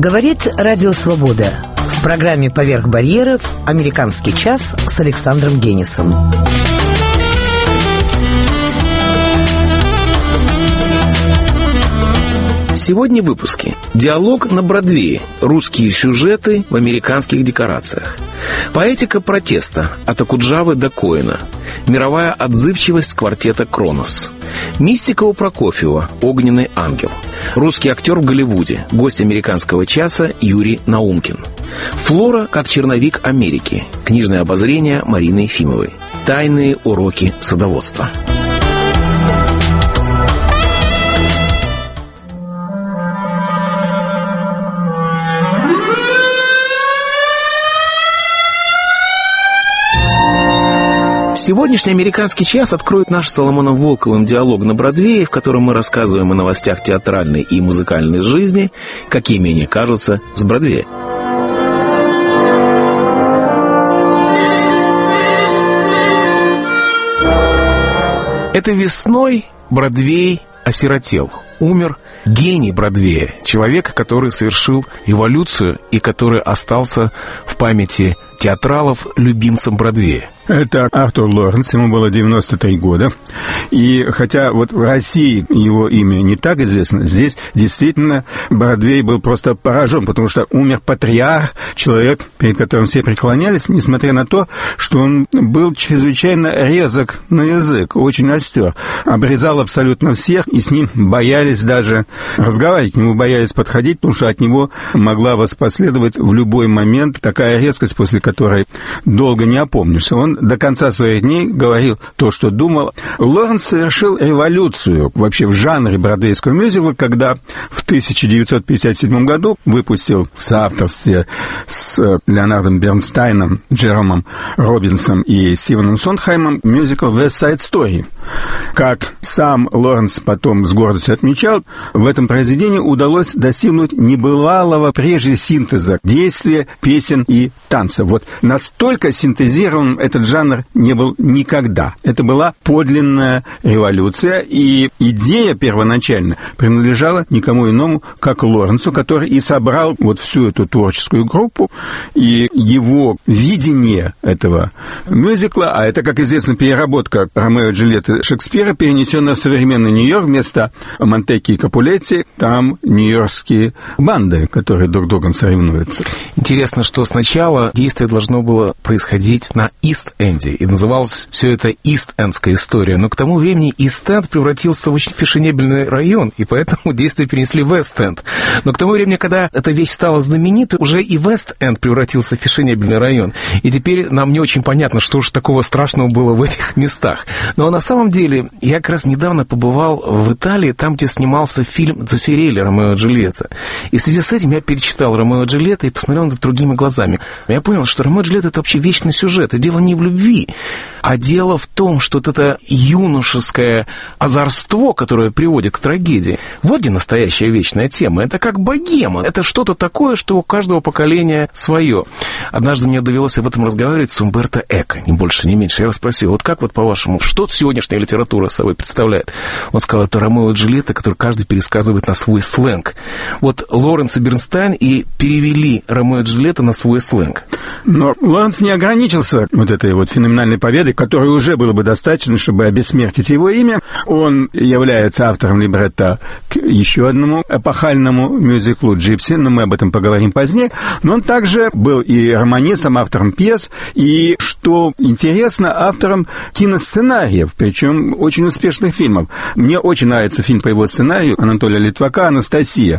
Говорит Радио Свобода. В программе «Поверх барьеров» «Американский час» с Александром Генисом. Сегодня в выпуске. Диалог на Бродвее. Русские сюжеты в американских декорациях. Поэтика протеста от Окуджавы до Коэна. Мировая отзывчивость квартета «Кронос». Мистика у Прокофьева. «Огненный ангел». Русский актер в Голливуде. Гость американского часа Юрий Наумкин. Флора как черновик Америки. Книжное обозрение Марины Ефимовой. Тайные уроки садоводства. Сегодняшний «Американский час» откроет наш с Соломоном Волковым диалог на Бродвее, в котором мы рассказываем о новостях театральной и музыкальной жизни, какими они кажутся с Бродвея. Этой весной Бродвей осиротел. Умер гений Бродвея, человек, который совершил революцию и который остался в памяти театралов любимцем Бродвея. Это Артур Лоренс, ему было 93 года. И хотя вот в России его имя не так известно, здесь действительно Бродвей был просто поражен, потому что умер патриарх, человек, перед которым все преклонялись, несмотря на то, что он был чрезвычайно резок на язык, очень остер, обрезал абсолютно всех, и с ним боялись даже разговаривать, к нему боялись подходить, потому что от него могла воспоследовать в любой момент такая резкость, после которой долго не опомнишься. Он до конца своих дней говорил то, что думал. Лоренс совершил революцию вообще в жанре бродвейского мюзикла, когда в 1957 году выпустил в соавторстве с Леонардом Бернстайном, Джеромом Робинсом и Стивеном Сондхаймом мюзикл «West Side Story». Как сам Лоренс потом с гордостью отмечал, в этом произведении удалось достигнуть небывалого прежде синтеза действия, песен и танцев. Вот настолько синтезирован этот жанр не был никогда. Это была подлинная революция, и идея первоначально принадлежала никому иному, как Лоренсу, который и собрал вот всю эту творческую группу, и его видение этого мюзикла, а это, как известно, переработка Ромео и Джульетты Шекспира, перенесенная в современный Нью-Йорк, вместо Монтеки и Капулетти, там нью-йоркские банды, которые друг с другом соревнуются. Интересно, что сначала действие должно было происходить на Ист-Энде, и называлось все это Ист-Эндская история, но к тому времени Ист-Энд превратился в очень фешенебельный район, и поэтому действие перенесли в Вест-Энд. Но к тому времени, когда эта вещь стала знаменитой, уже и Вест-Энд превратился в фешенебельный район, и теперь нам не очень понятно, что же такого страшного было в этих местах. Но на самом деле, я как раз недавно побывал в Италии, там, где снимался фильм «Дзеффирелли. Ромео и Джульетта». И в связи с этим я перечитал «Ромео и Джульетта» и посмотрел на это другими глазами. Я понял, что «Ромео и Джульетта» — это вообще вечный сюжет, и дело не в любви, а дело в том, что вот это юношеское озорство, которое приводит к трагедии, вот где настоящая вечная тема. Это как богема, это что-то такое, что у каждого поколения свое. Однажды мне довелось об этом разговаривать с Умберто Эко, ни больше, ни меньше. Я его спросил, вот как вот по-вашему, что сегодняшняя литература собой представляет? Он сказал, это Ромео и Джульетта, который каждый пересказывает на свой сленг. Вот Лоренс и Бернстайн и перевели Ромео и Джульетта на свой сленг. Но Лоренс не ограничился вот этой вот феноменальной победой, которой уже было бы достаточно, чтобы обессмертить его имя. Он является автором либретто к еще одному эпохальному мюзиклу «Джипси», но мы об этом поговорим позднее. Но он также был и романистом, автором пьес, и, что интересно, автором киносценариев, причем очень успешных фильмов. Мне очень нравится фильм по его сценарию Анатолия Литвака «Анастасия»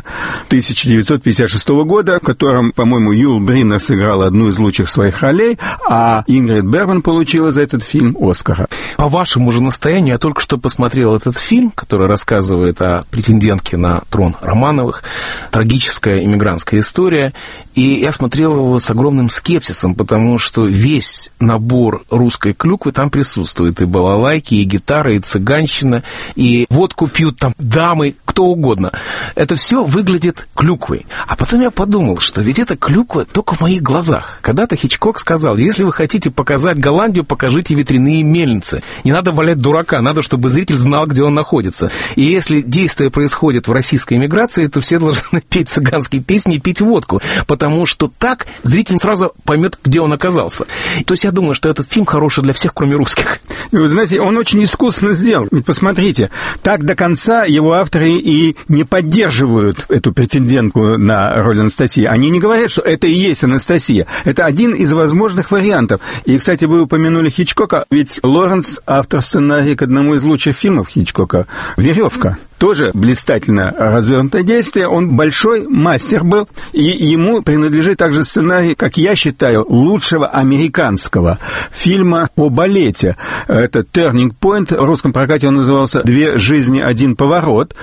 1956 года, в котором, по-моему, Юл Бриннер сыграл одну из лучших своих ролей, а Ингрид Бергман получила за этот фильм «Оскара». По вашему же настоянию я только что посмотрел этот фильм, который рассказывает о претендентке на трон Романовых, трагическая иммигрантская история, и я смотрел его с огромным скепсисом, потому что весь набор русской клюквы там присутствует. И балалайки, и гитара, и цыганщина, и водку пьют там дамы, кто угодно. Это все выглядит клюквой. А потом я подумал, что ведь эта клюква только в моих глазах. Когда-то Хичкок сказал, если вы хотите показать снимать Голландию, покажите ветряные мельницы. Не надо валять дурака, надо, чтобы зритель знал, где он находится. И если действие происходит в российской эмиграции, то все должны петь цыганские песни и пить водку, потому что так зритель сразу поймет, где он оказался. То есть я думаю, что этот фильм хороший для всех, кроме русских. Вы знаете, он очень искусно сделан. Ведь посмотрите, так до конца его авторы и не поддерживают эту претендентку на роль Анастасии. Они не говорят, что это и есть Анастасия. Это один из возможных вариантов. И, кстати, вы упомянули Хичкока, ведь Лоренс — автор сценария к одному из лучших фильмов Хичкока «Веревка». Тоже блистательно развернутое действие. Он большой мастер был, и ему принадлежит также сценарий, как я считаю, лучшего американского фильма о балете. Это «Turning Point». В русском прокате он назывался «Две жизни, один поворот»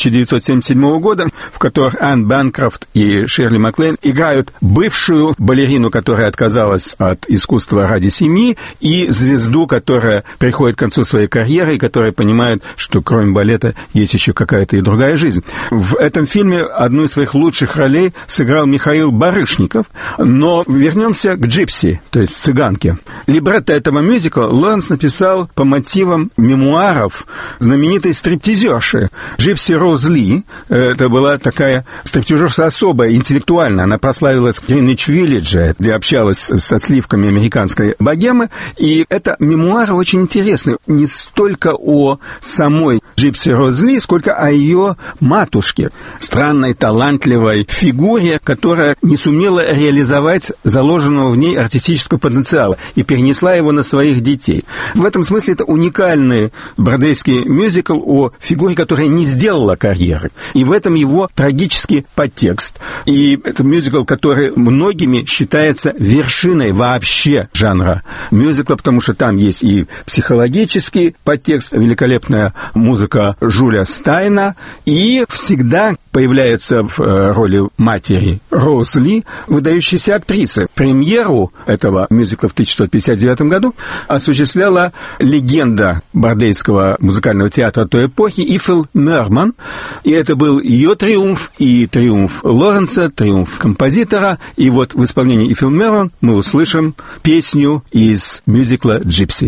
1977 года, в котором Энн Бэнкрофт и Ширли Маклейн играют бывшую балерину, которая отказалась от искусства ради семьи, и звезду, которая приходит к концу своей карьеры и которая понимает, что кроме балета есть еще какая-то и другая жизнь. В этом фильме одну из своих лучших ролей сыграл Михаил Барышников. Но вернемся к «Джипси», то есть цыганке. Либретто этого мюзикла Лоренс написал по мотивам мемуаров знаменитой стриптизерши Джипси Роуз Ли. Это была такая стриптизерша особая, интеллектуальная. Она прославилась в Гринвич-Виллидже, где общалась со сливками американской богемы. И это мемуары очень интересные. Не столько о самой Джипси Роуз Ли, сколько о ее матушке, странной, талантливой фигуре, которая не сумела реализовать заложенного в ней артистического потенциала и перенесла его на своих детей. В этом смысле это уникальный бродвейский мюзикл о фигуре, которая не сделала карьеры. И в этом его трагический подтекст. И это мюзикл, который многими считается вершиной вообще жанра мюзикла, потому что там есть и психологический подтекст, великолепная музыка Жюля Стайна, и всегда появляется в роли матери Роуз Ли выдающаяся актриса. Премьеру этого мюзикла в 1959 году осуществляла легенда бродвейского музыкального театра той эпохи Ифил Мерман. И это был ее триумф, и триумф Лоренса, триумф композитора. И вот в исполнении Ифил Мерман мы услышим песню из мюзикла «Джипси».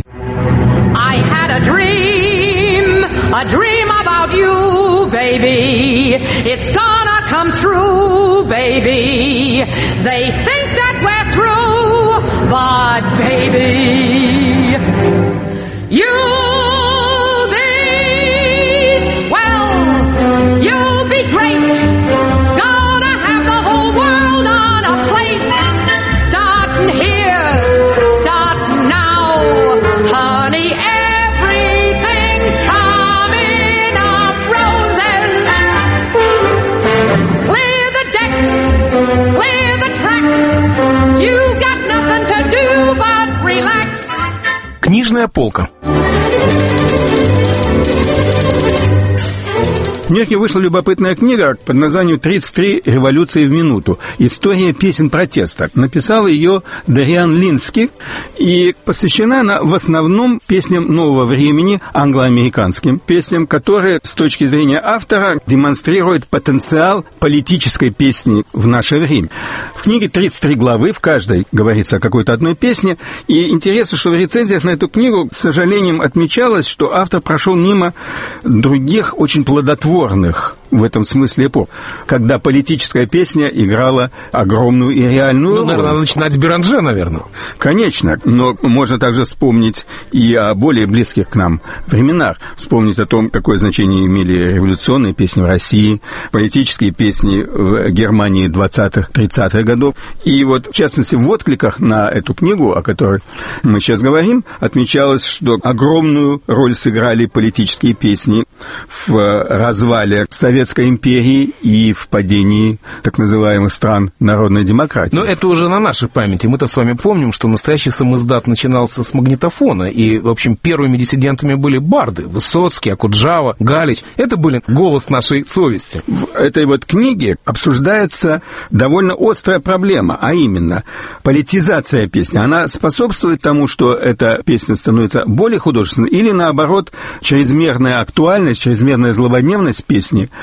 I had a dream about you, baby. It's gonna come true, baby. They think that we're through, but baby, you'll be swell, you'll be great. Gonna have the whole world on a plate. Starting here, starting now, honey. Книжная полка. В Нью-Йорке вышла любопытная книга под названием «33 революции в минуту. История песен протеста». Написал ее Дариан Лински, и посвящена она в основном песням нового времени, англо-американским песням, которые, с точки зрения автора, демонстрируют потенциал политической песни в наше время. В книге 33 главы, в каждой говорится о какой-то одной песне, и интересно, что в рецензиях на эту книгу, с сожалением, отмечалось, что автор прошел мимо других очень плодотворных в этом смысле эпох, когда политическая песня играла огромную и реальную роль. Наверное, надо начинать с Беранже, наверное. Конечно, но можно также вспомнить и о более близких к нам временах. Вспомнить о том, какое значение имели революционные песни в России, политические песни в Германии 20-30-х годов. И вот, в частности, в откликах на эту книгу, о которой мы сейчас говорим, отмечалось, что огромную роль сыграли политические песни в развале Советской империи и в падении так называемых стран народной демократии. Но это уже на нашей памяти. Мы-то с вами помним, что настоящий самиздат начинался с магнитофона, и, в общем, первыми диссидентами были барды. Высоцкий, Окуджава, Галич. Это были голос нашей совести. В этой вот книге обсуждается довольно острая проблема, а именно политизация песни. Она способствует тому, что эта песня становится более художественной, или, наоборот, чрезмерная актуальность, чрезмерная злободневность песни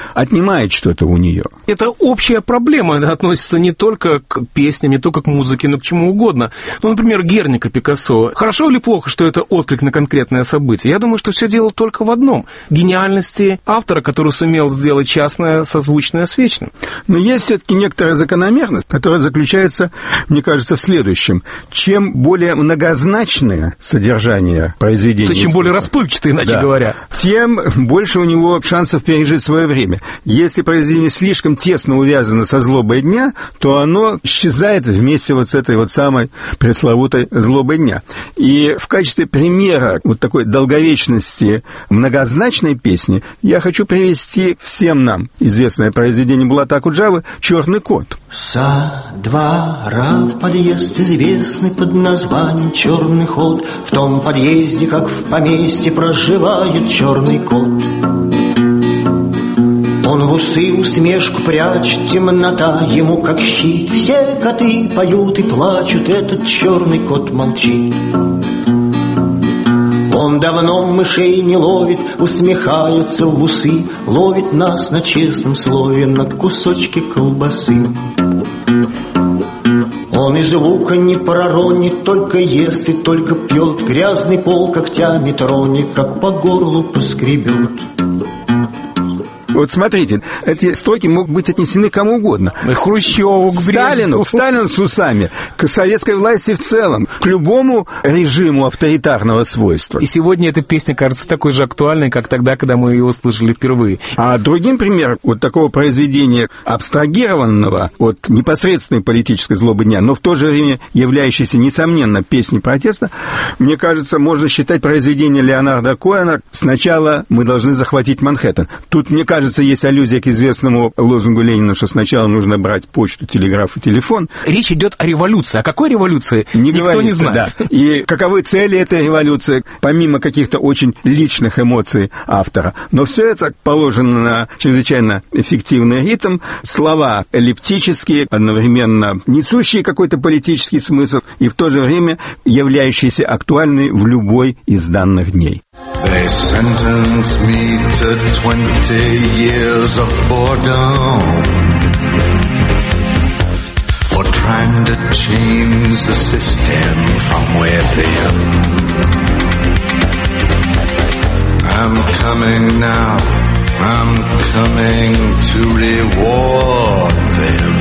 отнимает что-то у нее. Это общая проблема, она относится не только к песням, не только к музыке, но к чему угодно. Ну, например, Герника Пикассо. Хорошо или плохо, что это отклик на конкретное событие? Я думаю, что все дело только в одном – гениальности автора, который сумел сделать частное созвучное с вечным. Но есть все-таки некоторая закономерность, которая заключается, мне кажется, в следующем. Чем более многозначное содержание произведения, то чем более расплывчатое, иначе говоря, тем больше у него шансов пережить свое время. Если произведение слишком тесно увязано со злобой дня, то оно исчезает вместе вот с этой вот самой пресловутой злобой дня. И в качестве примера вот такой долговечности многозначной песни я хочу привести всем нам известное произведение Булата Акуджавы «Черный кот». Со двора подъезд известный под названием «Черный ход». В том подъезде, как в поместье, проживает черный кот. Он в усы усмешку прячет, темнота ему как щит. Все коты поют и плачут, этот черный кот молчит. Он давно мышей не ловит, усмехается в усы, ловит нас на честном слове, на кусочки колбасы. Он и звука не проронит, только ест и только пьет, грязный пол когтями тронет, как по горлу поскребет. Вот смотрите, эти строки могут быть отнесены кому угодно. К Хрущеву, к Сталину, с усами, к советской власти в целом, к любому режиму авторитарного свойства. И сегодня эта песня кажется такой же актуальной, как тогда, когда мы ее услышали впервые. А другим примером вот такого произведения, абстрагированного от непосредственной политической злобы дня, но в то же время являющейся, несомненно, песней протеста, мне кажется, можно считать произведение Леонарда Коэна «Сначала мы должны захватить Манхэттен». Тут, мне кажется, есть аллюзия к известному лозунгу Ленина, что сначала нужно брать почту, телеграф и телефон. Речь идет о революции. О какой революции? Никто не знает. Да. И каковы цели этой революции, помимо каких-то очень личных эмоций автора. Но все это положено на чрезвычайно эффективный ритм. Слова эллиптические, одновременно несущие какой-то политический смысл и в то же время являющиеся актуальными в любой из данных дней. They sentenced me to 20 years of boredom for trying to change the system from within. I'm coming now, I'm coming to reward them.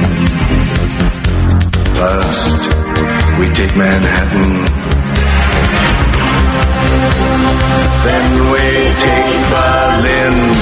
First, we take Manhattan, then we take Berlin.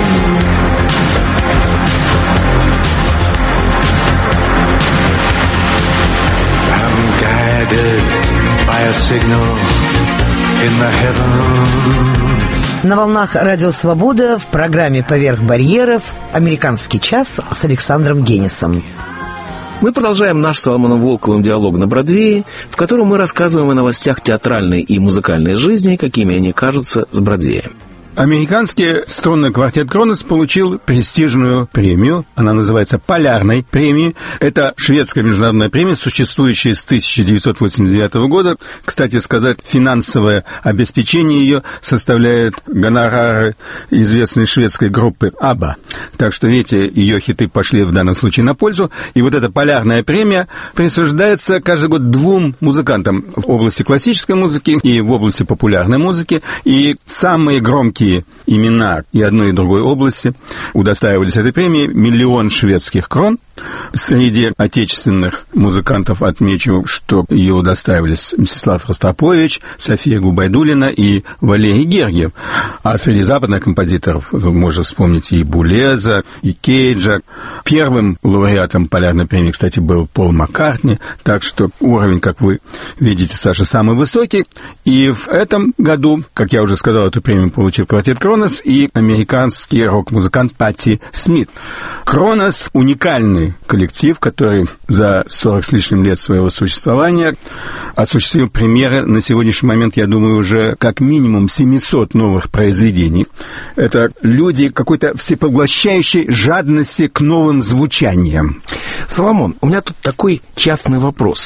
I'm guided by a signal in the heavens. На волнах Радио Свобода в программе «Поверх барьеров» «Американский час» с Александром Генисом. Мы продолжаем наш с Соломоном Волковым диалог на Бродвее, в котором мы рассказываем о новостях театральной и музыкальной жизни, какими они кажутся с Бродвея. Американский струнный квартет «Кронос» получил престижную премию. Она называется «Полярной премией». Это шведская международная премия, существующая с 1989 года. Кстати сказать, финансовое обеспечение ее составляет гонорары известной шведской группы «Абба». Так что, видите, ее хиты пошли в данном случае на пользу. И вот эта «Полярная премия» присуждается каждый год двум музыкантам в области классической музыки и в области популярной музыки. И самые громкие имена и одной, и другой области удостаивались этой премии. 1 миллион шведских крон. Среди отечественных музыкантов отмечу, что ее удостаивались Мстислав Ростропович, София Губайдуллина и Валерий Гергиев. А среди западных композиторов можно вспомнить и Булеза, и Кейджа. Первым лауреатом Полярной премии, кстати, был Пол Маккартни. Так что уровень, как вы видите, Саша, самый высокий. И в этом году, как я уже сказал, эту премию получил квартет «Кронос» и американский рок-музыкант Патти Смит. «Кронос» — уникальный коллектив, который за 40 с лишним лет своего существования осуществил премьеры на сегодняшний момент, я думаю, уже как минимум 700 новых произведений. Это люди какой-то всепоглощающей жадности к новым звучаниям. Соломон, у меня тут такой частный вопрос.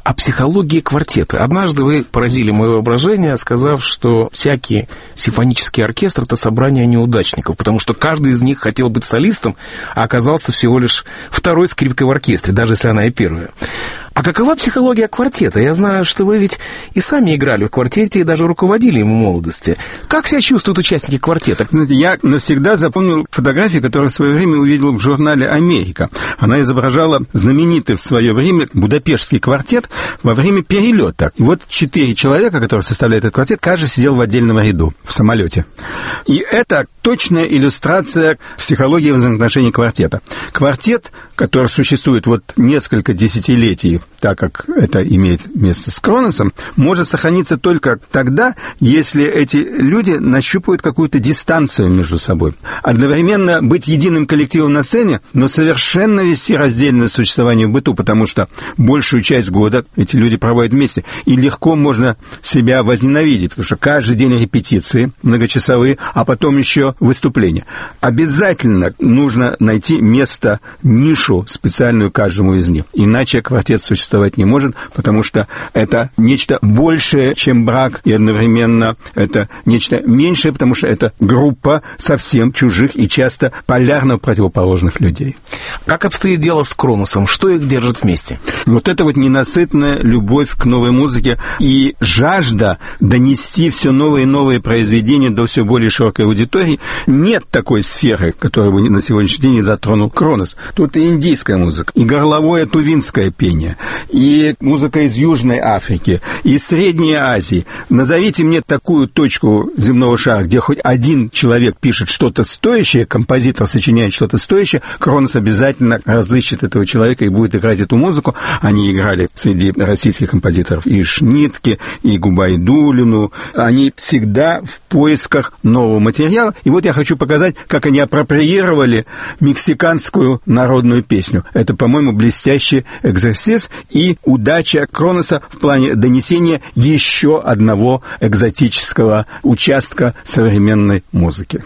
о психологии квартета. Однажды вы поразили мое воображение, сказав, что всякий симфонический оркестр — это собрание неудачников, потому что каждый из них хотел быть солистом, а оказался всего лишь второй скрипкой в оркестре, даже если она и первая. А какова психология квартета? Я знаю, что вы ведь и сами играли в квартете и даже руководили им в молодости. Как себя чувствуют участники квартета? Я навсегда запомнил фотографию, которую в свое время увидел в журнале «Америка». Она изображала знаменитый в свое время будапештский квартет во время перелета. И вот 4 человека, которые составляют этот квартет, каждый сидел в отдельном ряду в самолете. И это точная иллюстрация психологии взаимоотношений квартета. Квартет, который существует вот несколько десятилетий, так как это имеет место с Кроносом, может сохраниться только тогда, если эти люди нащупают какую-то дистанцию между собой. Одновременно быть единым коллективом на сцене, но совершенно вести раздельное существование в быту, потому что большую часть года эти люди проводят вместе, и легко можно себя возненавидеть, потому что каждый день репетиции многочасовые, а потом еще выступления. Обязательно нужно найти место, нишу специальную каждому из них, иначе квартет существовать не может, потому что это нечто большее, чем брак, и одновременно это нечто меньшее, потому что это группа совсем чужих и часто полярно противоположных людей. Как обстоит дело с Кроносом? Что их держит вместе? Вот это вот ненасытная любовь к новой музыке и жажда донести все новые и новые произведения до все более широкой аудитории. Нет такой сферы, которую бы на сегодняшний день не затронул Кронос. Тут и индийская музыка, и горловое тувинское пение, и музыка из Южной Африки, и из Средней Азии. Назовите мне такую точку земного шара, где хоть один человек пишет что-то стоящее, композитор сочиняет что-то стоящее, Кронос обязательно разыщет этого человека и будет играть эту музыку. Они играли среди российских композиторов и Шнитке, и Губайдулину. Они всегда в поисках нового материала. И вот я хочу показать, как они апроприировали мексиканскую народную песню. Это, по-моему, блестящий экзерсис и удача Кроноса в плане донесения еще одного экзотического участка современной музыки.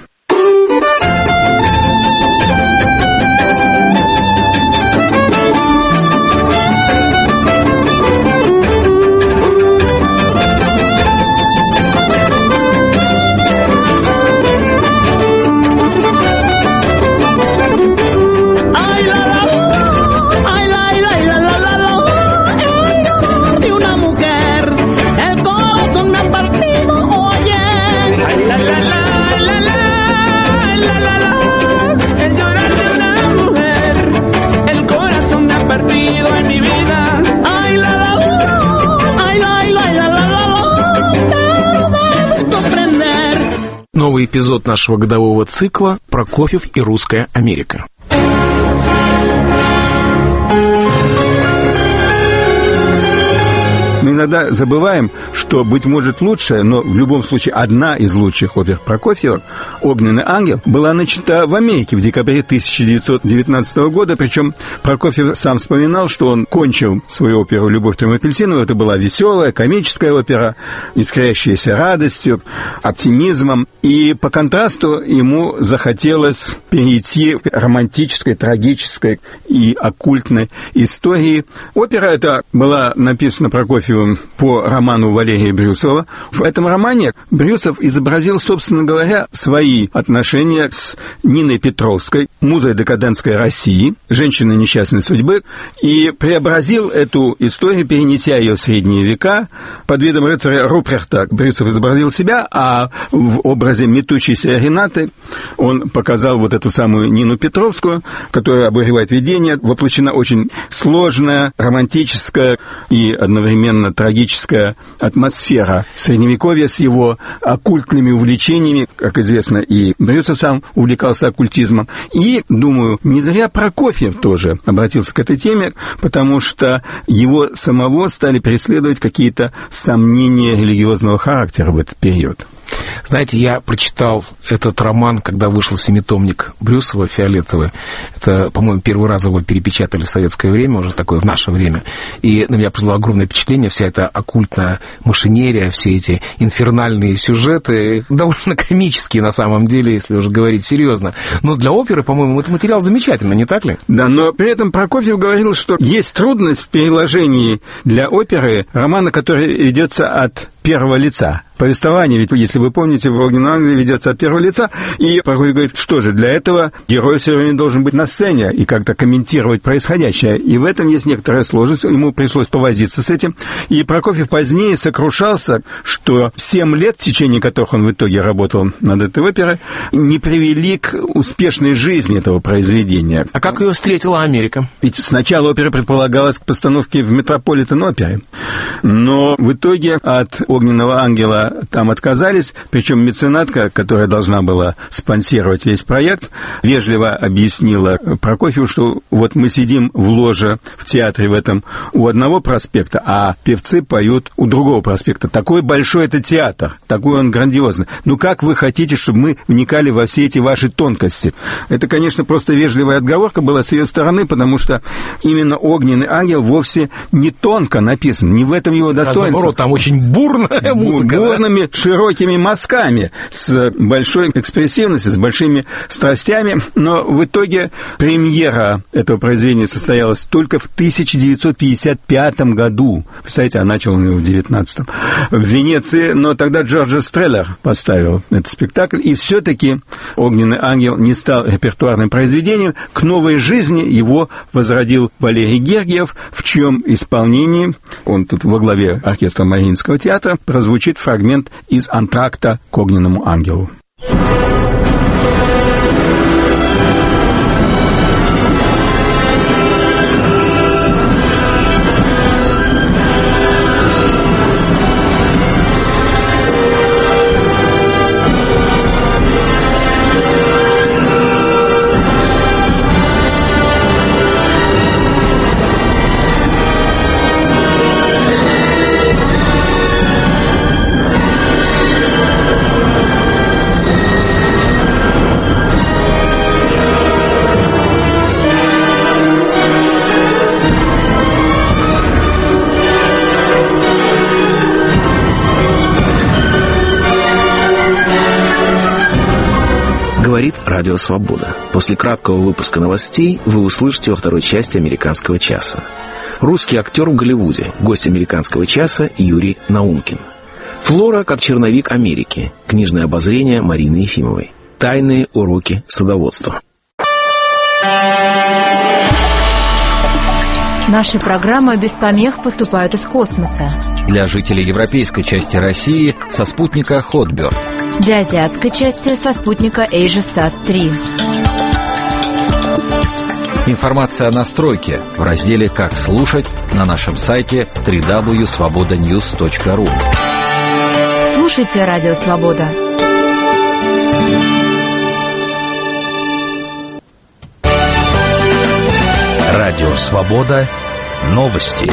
Новый эпизод нашего годового цикла «Прокофьев и русская Америка». Мы иногда забываем, что, быть может, лучшая, но в любом случае одна из лучших опер Прокофьева, «Огненный ангел», была начата в Америке в декабре 1919 года. Причем Прокофьев сам вспоминал, что он кончил свою оперу «Любовь твоему апельсину». Это была веселая, комическая опера, искрящаяся радостью, оптимизмом. И по контрасту ему захотелось перейти к романтической, трагической и оккультной истории. Опера эта была написана Прокофьевым по роману Валерия Брюсова. В этом романе Брюсов изобразил, собственно говоря, свои отношения с Ниной Петровской, музой декадентской России, женщиной несчастной судьбы, и преобразил эту историю, перенеся ее в средние века. Под видом рыцаря Рупрехта Брюсов изобразил себя, а в образе метущейся Ренаты он показал вот эту самую Нину Петровскую, которая обуревает видение, воплощена очень сложная, романтическая и одновременно трагическая атмосфера Средневековья с его оккультными увлечениями. Как известно, и Брюсов сам увлекался оккультизмом. И, думаю, не зря Прокофьев тоже обратился к этой теме, потому что его самого стали преследовать какие-то сомнения религиозного характера в этот период. Знаете, я прочитал этот роман, когда вышел семитомник Брюсова «Фиолетовый». Это, по-моему, первый раз его перепечатали в советское время, уже такое в наше время. И на меня произвело огромное впечатление вся эта оккультная машинерия, все эти инфернальные сюжеты, довольно комические на самом деле, если уже говорить серьезно. Но для оперы, по-моему, этот материал замечательный, не так ли? Да, но при этом Прокофьев говорил, что есть трудность в переложении для оперы романа, который ведется от первого лица. Повествование, ведь, если вы помните, в «Огненном ангеле» ведется от первого лица, и Прокофьев говорит, что же, для этого герой все время должен быть на сцене и как-то комментировать происходящее. И в этом есть некоторая сложность, ему пришлось повозиться с этим. И Прокофьев позднее сокрушался, что 7 лет, в течение которых он в итоге работал над этой оперой, не привели к успешной жизни этого произведения. А как ее встретила Америка? Ведь сначала опера предполагалась к постановке в Метрополитен-опере, но в итоге от «Огненного ангела» там отказались, причем меценатка, которая должна была спонсировать весь проект, вежливо объяснила Прокофьеву, что вот мы сидим в ложе в театре в этом у одного проспекта, а певцы поют у другого проспекта. Такой большой это театр, такой он грандиозный. Ну как вы хотите, чтобы мы вникали во все эти ваши тонкости? Это, конечно, просто вежливая отговорка была с ее стороны, потому что именно «Огненный ангел» вовсе не тонко написан, не в этом его достоинство. Наоборот, там очень бурная музыка. Бурными, широкими мазками, с большой экспрессивностью, с большими страстями. Но в итоге премьера этого произведения состоялась только в 1955 году. Представляете, а начал он его в 19-м. В Венеции, но тогда Джорджо Стреллер поставил этот спектакль. И все-таки «Огненный ангел» не стал репертуарным произведением. К новой жизни его возродил Валерий Гергиев, в чьем исполнении, он тут во главе оркестра Мариинского театра, прозвучит фрагмент из антракта к «Огненному ангелу». Говорит Радио Свобода. После краткого выпуска новостей вы услышите во второй части «Американского часа». Русский актер в Голливуде, гость «Американского часа» Юрий Наумкин. Флора как черновик Америки. Книжное обозрение Марины Ефимовой. Тайные уроки садоводства. Наши программы без помех поступают из космоса. Для жителей европейской части России со спутника Hotbird. Для азиатской части со спутника AsiaSat-3. Информация о настройке в разделе «Как слушать» на нашем сайте www.svobodanews.ru. Слушайте Радио Свобода. Радио Свобода. Новости.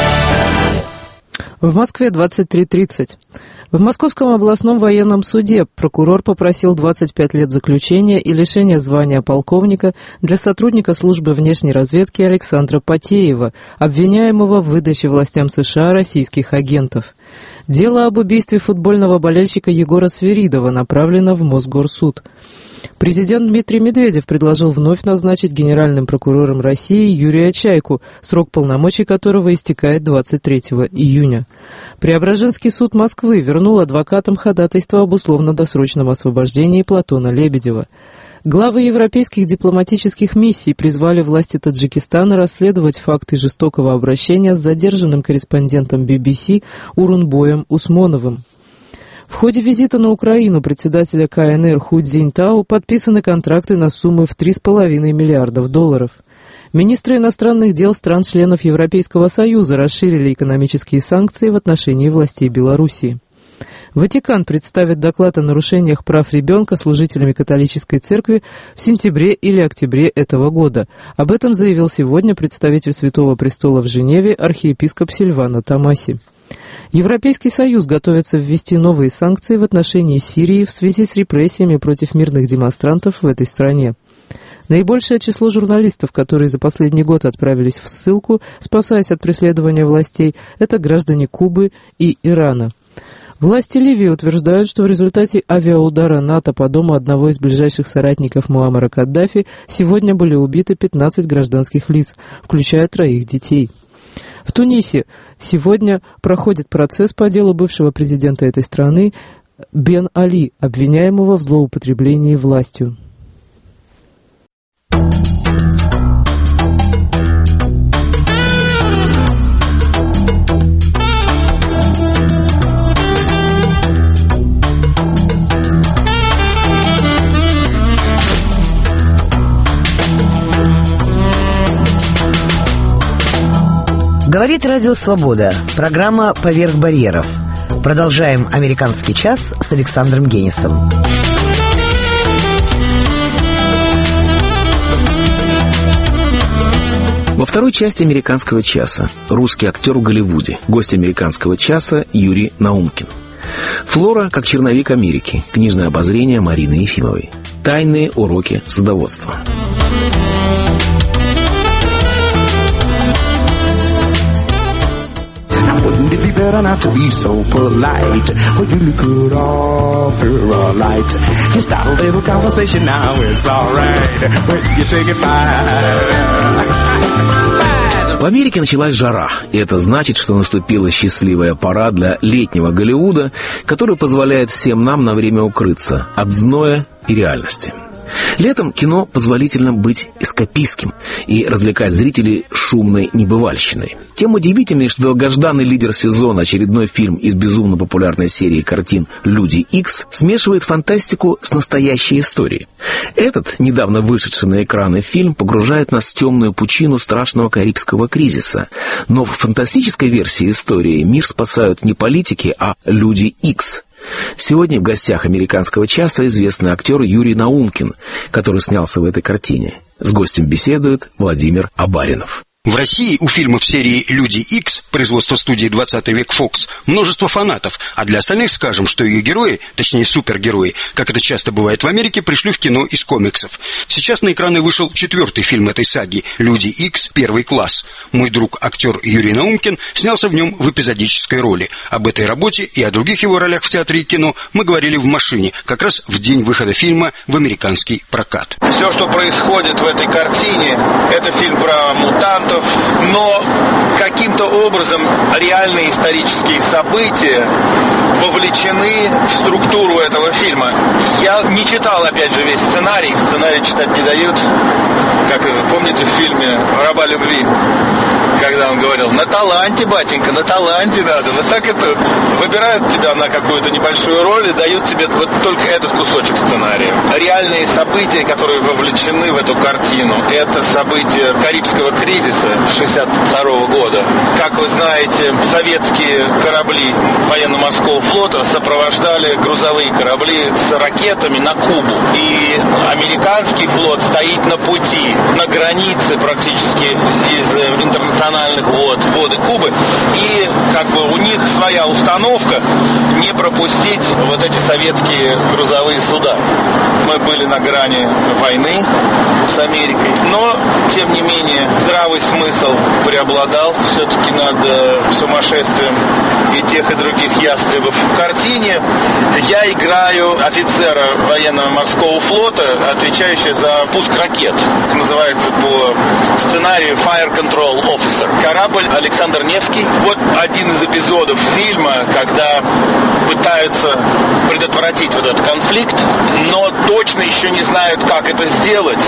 В Москве 23:30. В Московском областном военном суде прокурор попросил 25 лет заключения и лишения звания полковника для сотрудника службы внешней разведки Александра Потеева, обвиняемого в выдаче властям США российских агентов. Дело об убийстве футбольного болельщика Егора Свиридова направлено в Мосгорсуд. Президент Дмитрий Медведев предложил вновь назначить генеральным прокурором России Юрия Чайку, срок полномочий которого истекает 23 июня. Преображенский суд Москвы вернул адвокатам ходатайство об условно-досрочном освобождении Платона Лебедева. Главы европейских дипломатических миссий призвали власти Таджикистана расследовать факты жестокого обращения с задержанным корреспондентом BBC Урунбоем Усмоновым. В ходе визита на Украину председателя КНР Ху Цзиньтао подписаны контракты на суммы в $3,5 миллиарда. Министры иностранных дел стран-членов Европейского Союза расширили экономические санкции в отношении властей Белоруссии. Ватикан представит доклад о нарушениях прав ребенка служителями католической церкви в сентябре или октябре этого года. Об этом заявил сегодня представитель Святого Престола в Женеве архиепископ Сильвано Томаси. Европейский Союз готовится ввести новые санкции в отношении Сирии в связи с репрессиями против мирных демонстрантов в этой стране. Наибольшее число журналистов, которые за последний год отправились в ссылку, спасаясь от преследования властей, это граждане Кубы и Ирана. Власти Ливии утверждают, что в результате авиаудара НАТО по дому одного из ближайших соратников Муаммара Каддафи сегодня были убиты 15 гражданских лиц, включая 3 детей. В Тунисе сегодня проходит процесс по делу бывшего президента этой страны Бен Али, обвиняемого в злоупотреблении властью. Говорит Радио Свобода. Программа «Поверх барьеров». Продолжаем «Американский час» с Александром Генисом. Во второй части «Американского часа» русский актер в Голливуде, гость «Американского часа» Юрий Наумкин. Флора как черновик Америки. Книжное обозрение Марины Ефимовой. Тайные уроки садоводства. Wouldn't it be better not to be so polite? Well, you could offer a light. You start a little conversation now, it's alright. When you take it by. В Америке началась жара, и это значит, что наступила счастливая пора для летнего Голливуда, который позволяет всем нам на время укрыться от зноя и реальности. Летом кино позволительно быть эскапистским и развлекать зрителей шумной небывальщиной. Тем удивительнее, что долгожданный лидер сезона, очередной фильм из безумно популярной серии картин «Люди Икс», смешивает фантастику с настоящей историей. Этот, недавно вышедший на экраны фильм, погружает нас в темную пучину страшного карибского кризиса. Но в фантастической версии истории мир спасают не политики, а «Люди Икс». Сегодня в гостях «Американского часа» известный актер Юрий Наумкин, который снялся в этой картине. С гостем беседует Владимир Абаринов. В России у фильмов серии «Люди Икс», производства студии «20 век Фокс», множество фанатов, а для остальных скажем, что ее герои, точнее супергерои, как это часто бывает в Америке, пришли в кино из комиксов. Сейчас на экраны вышел 4-й фильм этой саги «Люди Икс. Первый класс». Мой друг, актер Юрий Наумкин, снялся в нем в эпизодической роли. Об этой работе и о других его ролях в театре и кино мы говорили в машине, как раз в день выхода фильма в американский прокат. Все, что происходит в этой картине, это фильм про мутантов, но каким-то образом реальные исторические события вовлечены в структуру этого фильма. Я не читал, опять же, весь сценарий. Сценарий читать не дают. Как помните в фильме «Раба любви», когда он говорил: на таланте, батенька, на таланте надо. Но так это выбирают тебя на какую-то небольшую роль и дают тебе вот только этот кусочек сценария. Реальные события, которые вовлечены в эту картину, это события Карибского кризиса 1962 года. Как вы знаете, советские корабли военно-морского флота сопровождали грузовые корабли с ракетами на Кубу. И американский флот стоит на пути, на границе практически из интернациональных вод, воды Кубы. И как бы у них своя установка не пропустить вот эти советские грузовые суда. Мы были на грани войны с Америкой, но, тем не менее, здравый смысл преобладал все-таки над сумасшествием и тех, и других ястребов. В картине я играю офицера военно-морского флота, отвечающего за пуск ракет. Называется по сценарию Fire Control Officer. Корабль Александр Невский. Вот один из эпизодов фильма, когда пытаются предотвратить вот этот конфликт, но точно еще не знают, как это сделать.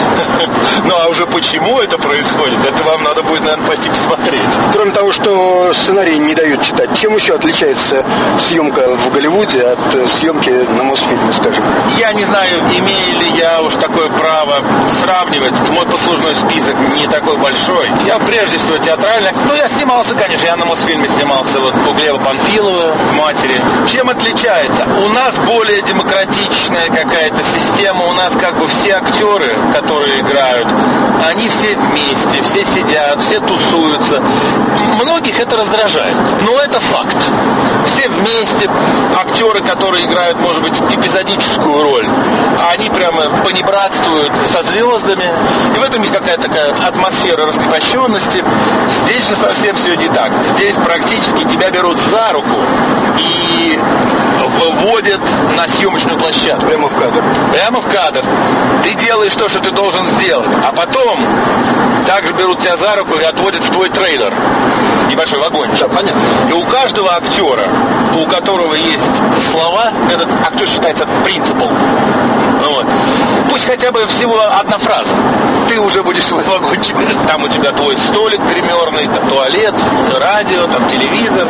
Ну а уже почему это происходит, это вам надо будет, наверное, пойти посмотреть. Кроме того, что сценарий не дают читать, чем еще отличается съемка в Голливуде от съемки на Мосфильме, скажем? Я не знаю, имею ли я уж такое право сравнивать. Мой послужной список не такой большой. Я прежде всего театральный. Ну, я снимался, конечно, я на Мосфильме снимался вот у Глеба Панфилова в «Матери». Чем отличается? У нас более демократичная какая-то система. У нас как бы все актеры, которые играют, они все вместе, все сидят, все тусуются. Многих это раздражает, но это факт. Все вместе, актеры, которые играют, может быть, эпизодическую роль, они прямо понебратствуют со звездами, и в этом есть какая-то такая атмосфера раскрепощенности. Здесь же совсем все не так. Здесь практически тебя берут за руку и выводят на съемочную площадку. Прямо в кадр. Прямо в кадр. Ты делаешь то, что ты должен сделать, а потом также берут тебя за руку и отводят в твой трейлер. Небольшой вагончик. Да, понятно. И у каждого актера, у которого есть слова, этот актер считается принципал. Вот. Пусть хотя бы всего одна фраза. Ты уже будешь свой вагончик. Там у тебя твой столик гримерный, там туалет, радио, там телевизор,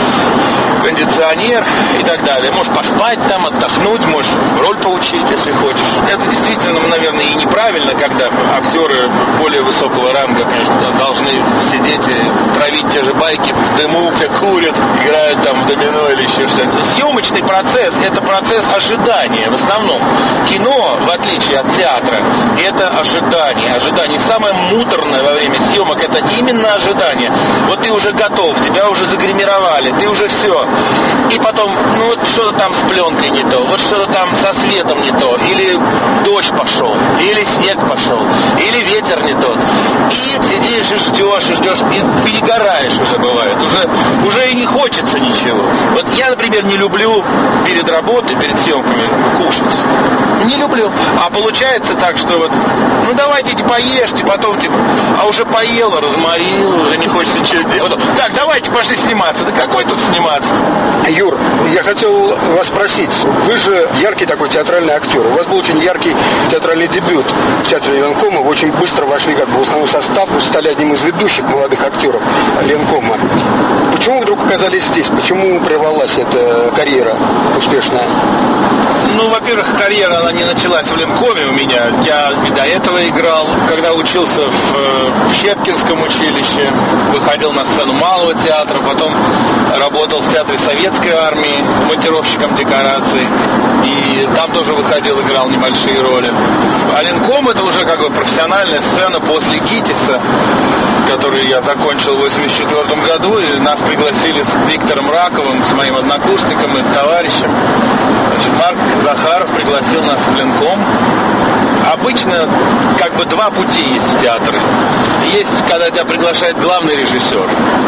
кондиционер и так далее. Можешь поспать там, отдохнуть, можешь роль поучить, если хочешь. Это действительно, наверное, и неправильно, когда актеры более высокого ранга, конечно, должны сидеть и травить те же байки в дыму, все курят, играют там в домино или еще что-то. Съемочный процесс – это процесс ожидания в основном. Кино, в отличие от театра, это ожидание. Ожидание. Самое муторное во время съемок – это именно ожидание. Вот ты уже готов, тебя уже загримировали, ты уже все. И потом, ну вот что-то там с пленкой не то, вот что-то там со светом не то, или дождь пошел, или снег пошел, или ветер не тот. И сидишь и ждешь, и перегораешь уже бывает, уже и не хочется ничего. Вот я, например, не люблю перед работой, перед съемками кушать. Не люблю. А получается так, что вот, ну давайте поешьте, потом а уже поела, разморила, уже не хочется ничего делать. Так, давайте пошли сниматься. Да какой тут сниматься? Юр, я хотел вас спросить, вы же яркий такой театральный актер, у вас был очень яркий театральный дебют в театре Ленкома, вы очень быстро вошли как бы в основной состав, вы стали одним из ведущих молодых актеров Ленкома. Почему вы вдруг оказались здесь? Почему прервалась эта карьера успешная? Ну, во-первых, карьера, она не началась в Ленкоме у меня. Я и до этого играл. Когда учился в Щепкинском училище, выходил на сцену Малого театра, потом работал в театре Советской армии монтировщиком декораций. И там тоже выходил, играл небольшие роли. А Ленком — это уже как бы профессиональная сцена после ГИТИСа, который я закончил в 1984 году. И нас пригласили с Виктором Раковым, с моим однокурсником и товарищем. Значит, Марк Захаров пригласил нас в Ленком. Обычно как бы два пути есть в театре. Есть, когда тебя приглашает главный режиссер.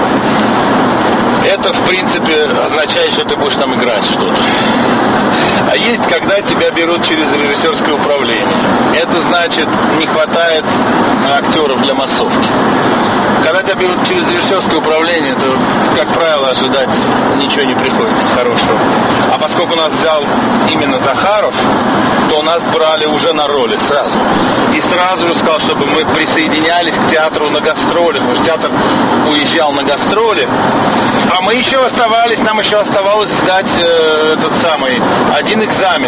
Это, в принципе, означает, что ты будешь там играть что-то. А есть, когда тебя берут через режиссерское управление. Это значит, не хватает актеров для массовки. Когда тебя берут через режиссерское управление, то, как правило, ожидать ничего не приходится хорошего. А поскольку нас взял именно Захаров, то нас брали уже на роли сразу. И сразу же сказал, чтобы мы присоединялись к театру на гастролях, потому что театр уезжал на гастроли. А мы еще оставались, нам еще оставалось сдать один экзамен.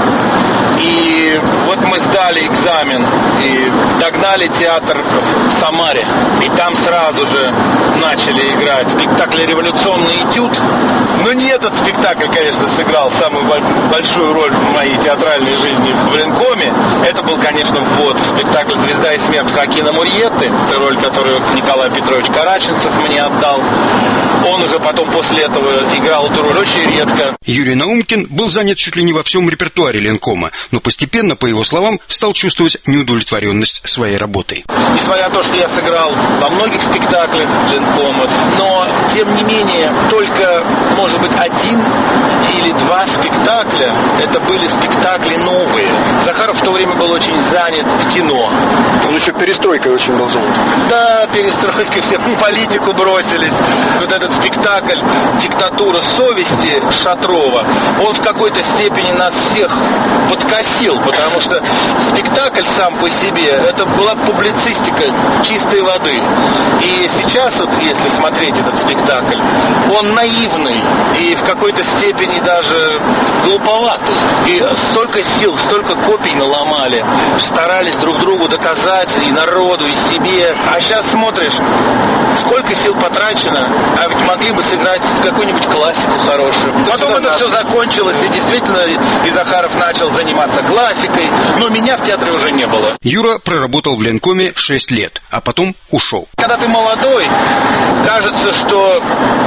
И вот мы сдали экзамен и догнали театр в Самаре. И там сразу же начали играть спектакль «Революционный этюд». Но не этот спектакль, конечно, сыграл самую большую роль в моей театральной жизни в Ленкоме. Это был, конечно, ввод в спектакль «Звезда и смерть» Хакина Мурьетты. Это роль, которую Николай Петрович Караченцев мне отдал. Он уже потом после этого играл эту роль очень редко. Юрий Наумкин был занят чуть ли не во всем репертуаре Ленкома, но постепенно, по его словам, стал чувствовать неудовлетворенность своей работой. Несмотря на то, что я сыграл во многих спектаклях Ленкома, но, тем не менее, только, может быть, один или два спектакля, это были спектакли новые. Захаров в то время был очень занят в кино. Он еще перестройкой очень был занят. Да, перестройкой, все в политику бросились. Вот этот спектакль «Диктатура совести» Шатрова, он в какой-то степени нас всех подкосил, потому что спектакль сам по себе, это была публицистика чистой воды. И сейчас, вот, если смотреть этот спектакль, он наивный и в какой-то степени даже глуповатый. И столько сил, столько копий наломали, старались друг другу доказать и народу, и себе. А сейчас смотришь, сколько сил потрачено, а ведь могли бы сыграть какую-нибудь классику хорошую. Потом это все закончилось, и действительно и Захаров начал заниматься заниматься классикой, но меня в театре уже не было. Юра проработал в Ленкоме 6 лет, а потом ушел. Когда ты молодой, кажется, что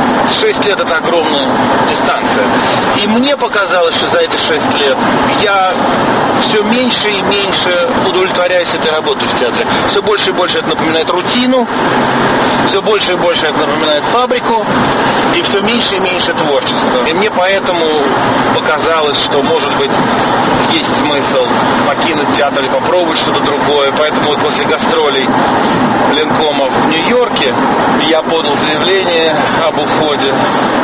6 лет — это огромная дистанция. И мне показалось, что за эти 6 лет я все меньше и меньше удовлетворяюсь этой работой в театре. Все больше и больше это напоминает рутину, все больше и больше это напоминает фабрику, и все меньше и меньше творчества. И мне поэтому показалось, что, может быть, есть смысл покинуть театр и попробовать что-то другое. Поэтому вот после гастролей Ленкома в Нью-Йорке я подал заявление об уходе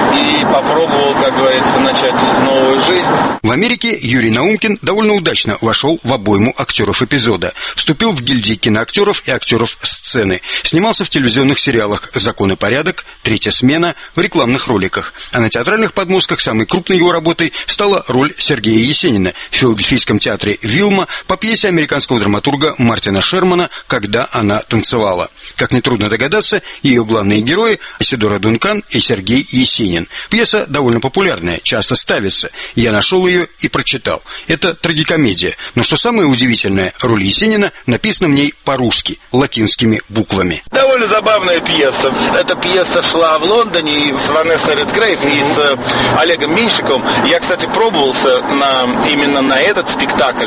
и попробовал, как говорится, начать новую жизнь. В Америке Юрий Наумкин довольно удачно вошел в обойму актеров эпизода. Вступил в гильдии киноактеров и актеров сцены. Снимался в телевизионных сериалах «Закон и порядок», «Третья смена», в рекламных роликах. А на театральных подмостках самой крупной его работой стала роль Сергея Есенина в филадельфийском театре «Вилма» по пьесе американского драматурга Мартина Шермана «Когда она танцевала». Как нетрудно догадаться, ее главные герои – Айседора Дункан и Сергей Есенин. Пьеса довольно популярная, часто ставится. Я нашел ее и прочитал. Это трагикомедия. Но что самое удивительное, роль Есенина написана в ней по-русски, латинскими буквами. Довольно забавная пьеса. Эта пьеса шла в Лондоне и с Ванессой Редгрейв, и с Олегом Меньшиковым. Я, кстати, пробовался именно на этот спектакль,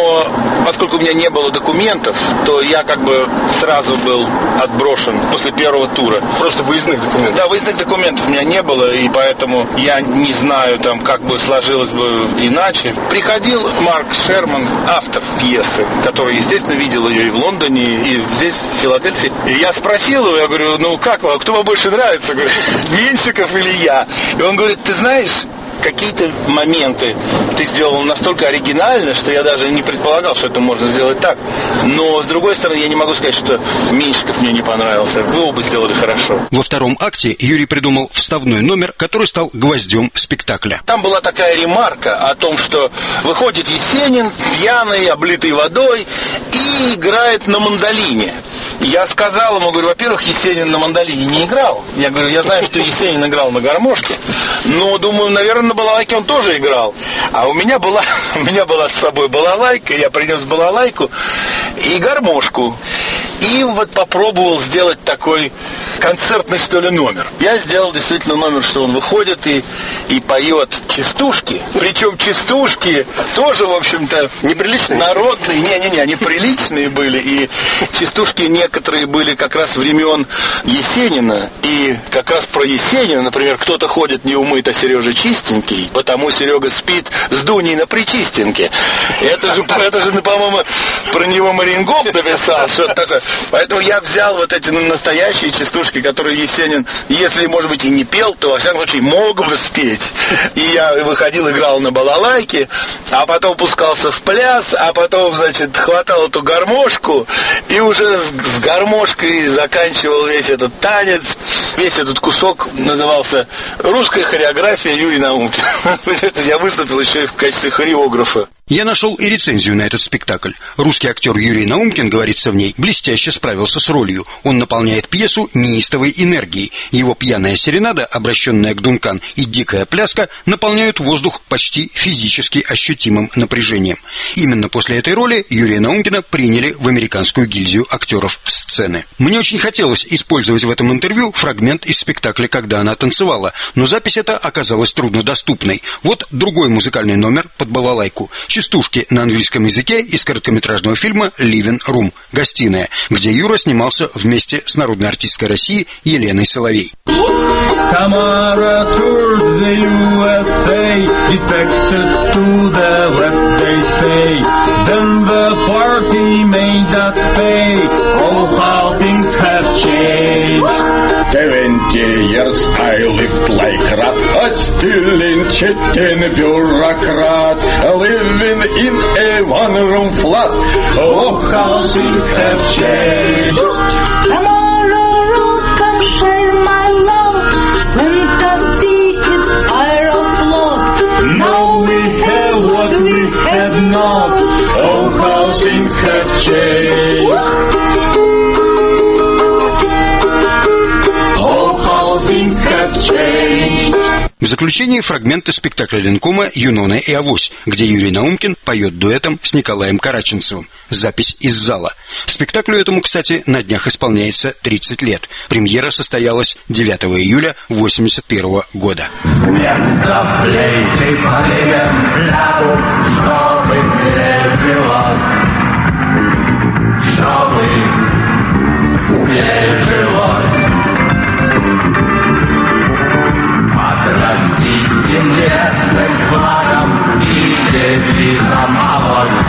но поскольку у меня не было документов, то я как бы сразу был отброшен после первого тура. Просто выездных документов? Да, выездных документов у меня не было, и поэтому я не знаю, там, как бы сложилось бы иначе. Приходил Марк Шерман, автор пьесы, который, естественно, видел ее и в Лондоне, и здесь, в Филадельфии. И я спросил его, я говорю, ну как вам, кто вам больше нравится? Говорю, Меньшиков или я? И он говорит, ты знаешь, какие-то моменты ты сделал настолько оригинально, что я даже не предполагал, что это можно сделать так. Но, с другой стороны, я не могу сказать, что Меньшиков мне не понравился. Вы оба сделали хорошо. Во втором акте Юрий придумал вставной номер, который стал гвоздем спектакля. Там была такая ремарка о том, что выходит Есенин, пьяный, облитый водой, и играет на мандолине. Я сказал ему, говорю, во-первых, Есенин на мандолине не играл. Я говорю, я знаю, что Есенин играл на гармошке, но, думаю, наверное, на балалайке он тоже играл. А у меня была с собой балалайка, я принес балалайку и гармошку. И вот попробовал сделать такой концертный, что ли, номер. Я сделал действительно номер, что он выходит и поет частушки. Причем частушки тоже, в общем-то, неприличные, народные. Не, они приличные были. И частушки некоторые были как раз времен Есенина. И как раз про Есенина, например, кто-то ходит неумыт, а Сережа чистенький, потому Серега спит с Дуней на Причистенке. Это же, по-моему, про него Марингов написал, что-то такое. Поэтому я взял вот эти настоящие частушки, которые Есенин, если, может быть, и не пел, то, во всяком случае, мог бы спеть. И я выходил, играл на балалайке, а потом пускался в пляс, а потом, значит, хватал эту гармошку, и уже с гармошкой заканчивал весь этот танец. Весь этот кусок назывался «Русская хореография Юрий Наумкин». Я выступил еще и в качестве хореографа. Я нашел и рецензию на этот спектакль. Русский актер Юрий Наумкин, говорится в ней, блестяще справился с ролью. Он наполняет пьесу неистовой энергией. Его пьяная серенада, обращенная к Дункан, и дикая пляска наполняют воздух почти физически ощутимым напряжением. Именно после этой роли Юрия Наумкина приняли в американскую гильдию актеров сцены. Мне очень хотелось использовать в этом интервью фрагмент из спектакля «Когда она танцевала», но запись эта оказалась труднодоступной. Вот другой музыкальный номер под балалайку. Частушки на английском языке из короткометражного фильма «Living Room» – «Гостиная», где Юра снимался вместе с народной артисткой России Еленой Соловей. Tamara toured the USA, defected to the West, they say. Then the party made us pay. Oh, how things have changed. 20 years I lived like rat, a stealing, cheating bureaucrat, living in a one-room flat. Oh, how things have changed. Tomorrow road can share my love, fantastic, it's aeroflot. Now we have what we had not. Oh, how things have changed. В заключение фрагменты спектакля Ленкома «Юнона и Авось», где Юрий Наумкин поет дуэтом с Николаем Караченцевым. Запись из зала. Спектаклю этому, кстати, на днях исполняется 30 лет. Премьера состоялась 9 июля 1981 года. Вместо флейты полем ляду, чтобы пережила, чтобы пережила. Подрастите небесным флагом и девизом, а вот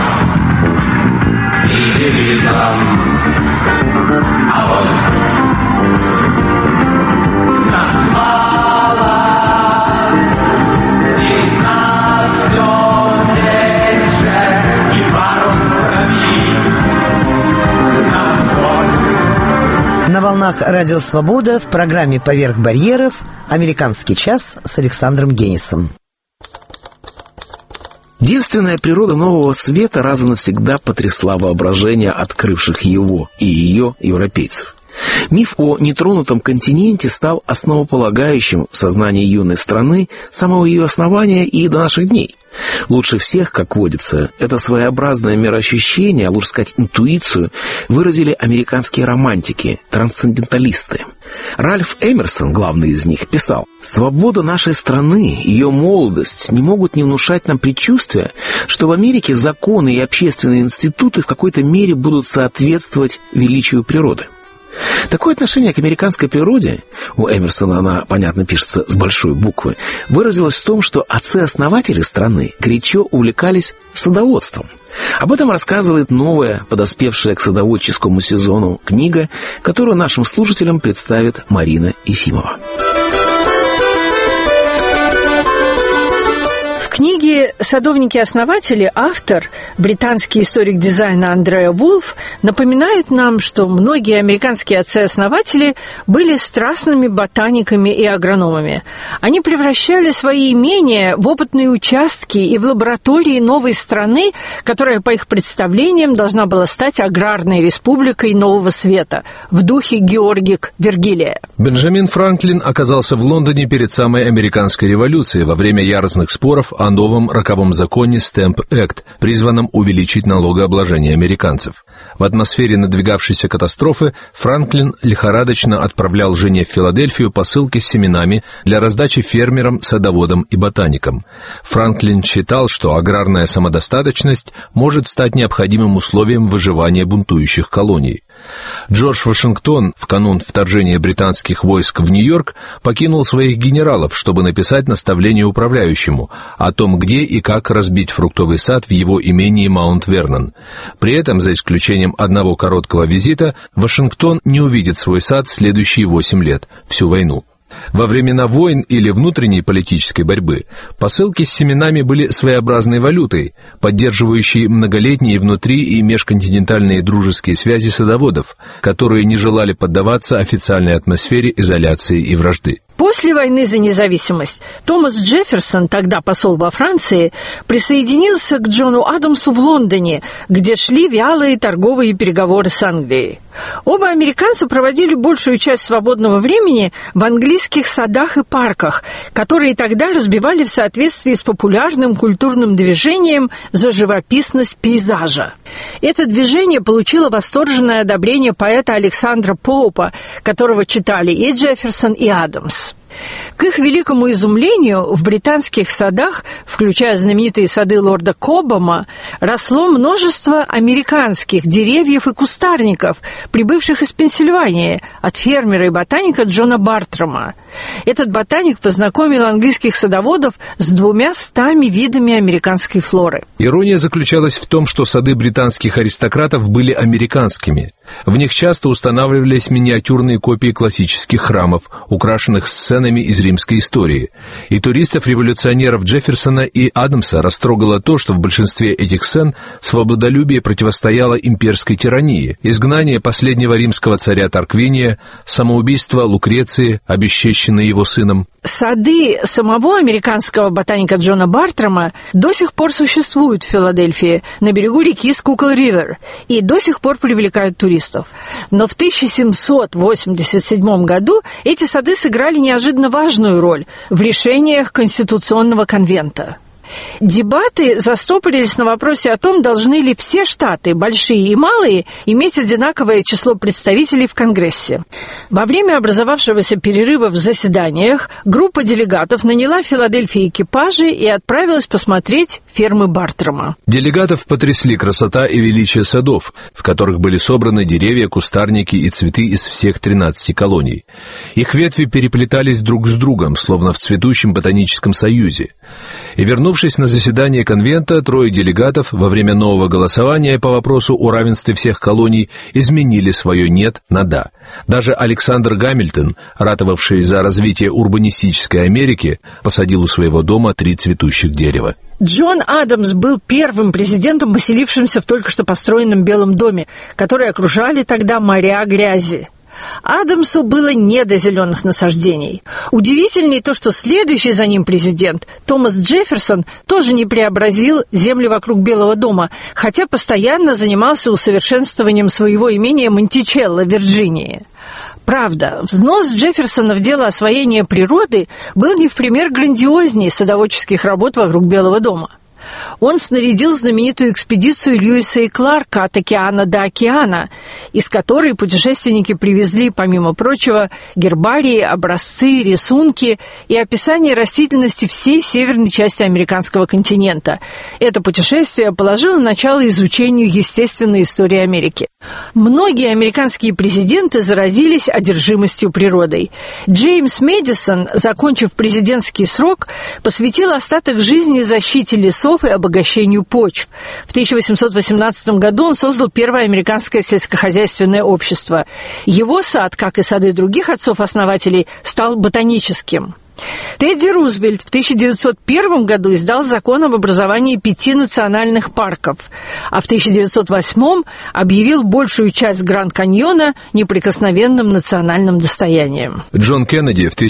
и девизом, а вот нас мало, и нас все меньше, и парус крови, нас На волнах «Радио Свобода» в программе «Поверх барьеров» «Американский час» с Александром Генисом. Девственная природа Нового Света раз и навсегда потрясла воображение открывших его и ее европейцев. Миф о нетронутом континенте стал основополагающим в сознании юной страны с самого ее основания и до наших дней. Лучше всех, как водится, это своеобразное мироощущение, а лучше сказать интуицию, выразили американские романтики, трансценденталисты. Ральф Эмерсон, главный из них, писал: «Свобода нашей страны, ее молодость не могут не внушать нам предчувствия, что в Америке законы и общественные институты в какой-то мере будут соответствовать величию природы». Такое отношение к американской природе, у Эмерсона она, понятно, пишется с большой буквы, выразилось в том, что отцы-основатели страны горячо увлекались садоводством. Об этом рассказывает новая, подоспевшая к садоводческому сезону книга, которую нашим слушателям представит Марина Ефимова. В книге «Садовники-основатели» автор, британский историк дизайна Андреа Вулф, напоминает нам, что многие американские отцы-основатели были страстными ботаниками и агрономами. Они превращали свои имения в опытные участки и в лаборатории новой страны, которая, по их представлениям, должна была стать аграрной республикой Нового Света, в духе Георгик Вергилия. Бенджамин Франклин оказался в Лондоне перед самой американской революцией во время яростных споров о новом роковом законе Stamp Act, призванном увеличить налогообложение американцев. В атмосфере надвигавшейся катастрофы Франклин лихорадочно отправлял жене в Филадельфию посылки с семенами для раздачи фермерам, садоводам и ботаникам. Франклин считал, что аграрная самодостаточность может стать необходимым условием выживания бунтующих колоний. Джордж Вашингтон в канун вторжения британских войск в Нью-Йорк покинул своих генералов, чтобы написать наставление управляющему о том, где и как разбить фруктовый сад в его имении Маунт-Вернон. При этом, за исключением одного короткого визита, Вашингтон не увидит свой сад следующие 8 лет, всю войну. Во времена войн или внутренней политической борьбы посылки с семенами были своеобразной валютой, поддерживающей многолетние внутри- и межконтинентальные дружеские связи садоводов, которые не желали поддаваться официальной атмосфере изоляции и вражды. После войны за независимость Томас Джефферсон, тогда посол во Франции, присоединился к Джону Адамсу в Лондоне, где шли вялые торговые переговоры с Англией. Оба американца проводили большую часть свободного времени в английских садах и парках, которые тогда разбивали в соответствии с популярным культурным движением за живописность пейзажа. Это движение получило восторженное одобрение поэта Александра Поупа, которого читали и Джефферсон, и Адамс. К их великому изумлению в британских садах, включая знаменитые сады лорда Коббама, росло множество американских деревьев и кустарников, прибывших из Пенсильвании, от фермера и ботаника Джона Бартрома. Этот ботаник познакомил английских садоводов с 200 видами американской флоры. Ирония заключалась в том, что сады британских аристократов были американскими. В них часто устанавливались миниатюрные копии классических храмов, украшенных сценами из римской истории. И туристов-революционеров Джефферсона и Адамса растрогало то, что в большинстве этих сцен свободолюбие противостояло имперской тирании, изгнание последнего римского царя Тарквиния, самоубийство Лукреции, обесчещение выращенные его сыном. Сады самого американского ботаника Джона Бартрома до сих пор существуют в Филадельфии на берегу реки Скукл-Ривер и до сих пор привлекают туристов. Но в 1787 году эти сады сыграли неожиданно важную роль в решениях Конституционного конвента. Дебаты застопорились на вопросе о том, должны ли все штаты, большие и малые, иметь одинаковое число представителей в Конгрессе. Во время образовавшегося перерыва в заседаниях группа делегатов наняла в Филадельфии экипажи и отправилась посмотреть фермы Бартрома. Делегатов потрясли красота и величие садов, в которых были собраны деревья, кустарники и цветы из всех 13 колоний. Их ветви переплетались друг с другом, словно в цветущем ботаническом союзе. И, вернувшись на заседание конвента, трое делегатов во время нового голосования по вопросу о равенстве всех колоний изменили свое «нет» на «да». Даже Александр Гамильтон, ратовавший за развитие урбанистической Америки, посадил у своего дома 3 цветущих дерева. Джон Адамс был первым президентом, поселившимся в только что построенном Белом доме, который окружали тогда моря грязи. Адамсу было не до зеленых насаждений. Удивительнее то, что следующий за ним президент, Томас Джефферсон, тоже не преобразил земли вокруг Белого дома, хотя постоянно занимался усовершенствованием своего имения Монтичелло в Вирджинии. Правда, взнос Джефферсона в дело освоения природы был не в пример грандиознее садоводческих работ вокруг Белого дома. Он снарядил знаменитую экспедицию Льюиса и Кларка от океана до океана, из которой путешественники привезли, помимо прочего, гербарии, образцы, рисунки и описание растительности всей северной части американского континента. Это путешествие положило начало изучению естественной истории Америки. Многие американские президенты заразились одержимостью природой. Джеймс Мэдисон, закончив президентский срок, посвятил остаток жизни защите лесов и обогащению почв. В 1818 году он создал первое американское сельскохозяйственное общество. Его сад, как и сады других отцов-основателей, стал ботаническим. Тедди Рузвельт в 1901 году издал закон об образовании 5 национальных парков, а в 1908 объявил большую часть Гранд-Каньона неприкосновенным национальным достоянием. Джон Кеннеди в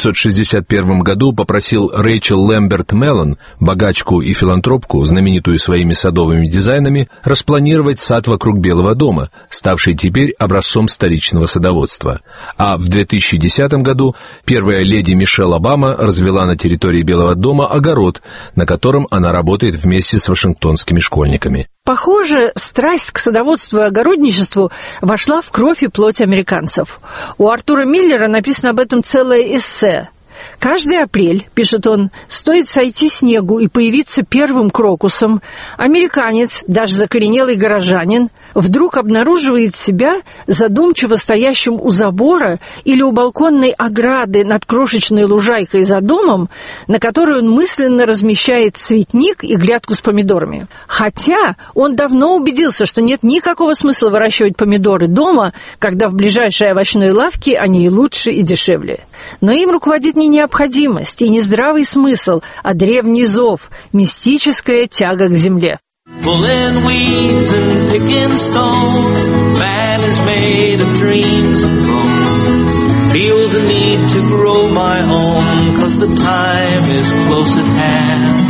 1961 году попросил Рэйчел Лэмберт Меллон, богачку и филантропку, знаменитую своими садовыми дизайнами, распланировать сад вокруг Белого дома, ставший теперь образцом столичного садоводства. А в 2010 году первая леди Мишель Обама развела на территории Белого дома огород, на котором она работает вместе с вашингтонскими школьниками. Похоже, страсть к садоводству и огородничеству вошла в кровь и плоть американцев. У Артура Миллера написано об этом целое эссе. «Каждый апрель, — пишет он, — стоит сойти снегу и появиться первым крокусом, американец, даже закоренелый горожанин, вдруг обнаруживает себя задумчиво стоящим у забора или у балконной ограды над крошечной лужайкой за домом, на которой он мысленно размещает цветник и грядку с помидорами. Хотя он давно убедился, что нет никакого смысла выращивать помидоры дома, когда в ближайшей овощной лавке они и лучше, и дешевле. Но им руководит не необходимость и не здравый смысл, а древний зов, мистическая тяга к земле». Pulling weeds and picking stones, man is made of dreams and bones. Feel the need to grow my own, 'cause the time is close at hand.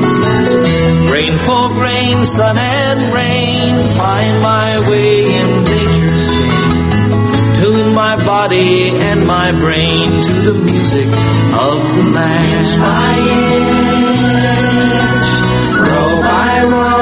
Grain for grain, sun and rain, find my way in nature's chain. Tune my body and my brain to the music of the land. Inch by inch, row by row.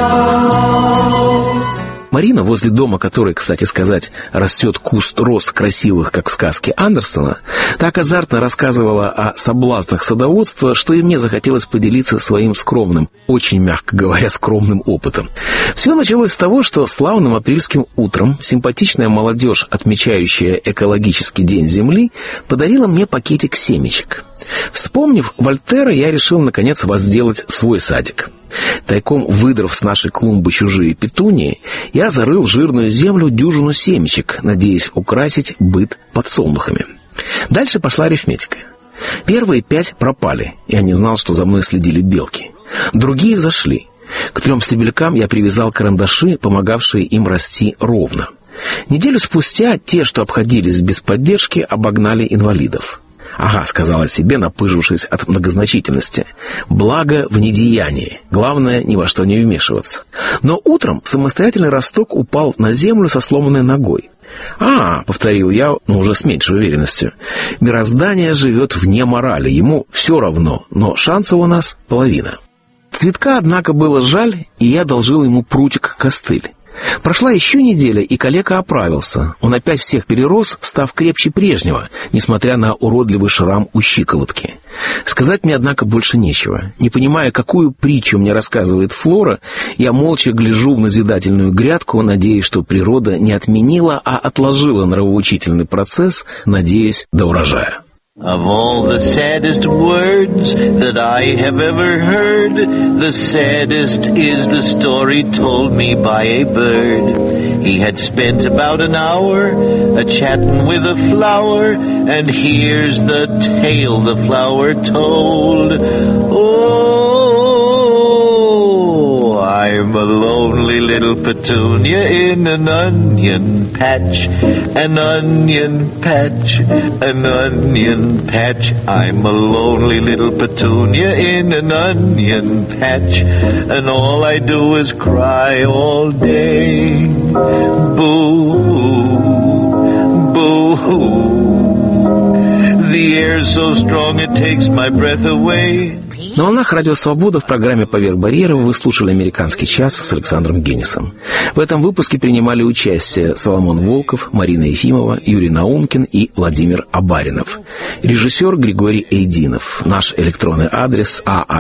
Марина, возле дома которой, кстати сказать, растет куст роз красивых, как в сказке Андерсона, так азартно рассказывала о соблазнах садоводства, что и мне захотелось поделиться своим скромным, очень мягко говоря, скромным опытом. Все началось с того, что славным апрельским утром симпатичная молодежь, отмечающая экологический день Земли, подарила мне пакетик семечек. Вспомнив Вольтера, я решил, наконец, возделать свой садик. Тайком выдрав с нашей клумбы чужие петунии, я зарыл в жирную землю дюжину семечек, надеясь украсить быт подсолнухами. Дальше пошла арифметика. Первые 5 пропали, я не знал, что за мной следили белки. Другие взошли. К 3 стебелькам я привязал карандаши, помогавшие им расти ровно. Неделю спустя те, что обходились без поддержки, обогнали инвалидов. «Ага», — сказала себе, напыжившись от многозначительности. «Благо в недеянии. Главное, ни во что не вмешиваться». Но утром самостоятельный росток упал на землю со сломанной ногой. «А, — повторил я, но уже с меньшей уверенностью, — мироздание живет вне морали, ему все равно, но шансов у нас половина». Цветка, однако, было жаль, и я одолжил ему прутик-костыль. Прошла еще неделя, и калека оправился. Он опять всех перерос, став крепче прежнего, несмотря на уродливый шрам у щиколотки. Сказать мне, однако, больше нечего. Не понимая, какую притчу мне рассказывает Флора, я молча гляжу в назидательную грядку, надеясь, что природа не отменила, а отложила нравоучительный процесс, надеясь до урожая. Of all the saddest words that I have ever heard, the saddest is the story told me by a bird. He had spent about an hour a-chatting with a flower, and here's the tale the flower told. Oh, I'm a lonely little petunia in an onion patch, an onion patch, an onion patch. I'm a lonely little petunia in an onion patch, and all I do is cry all day. Boo-hoo, boo-hoo. The air's so strong it takes my breath away. На волнах «Радио Свобода» в программе «Поверх барьеров» вы слушали «Американский час» с Александром Генисом. В этом выпуске принимали участие Соломон Волков, Марина Ефимова, Юрий Наумкин и Владимир Абаринов. Режиссер Григорий Эйдинов. Наш электронный адрес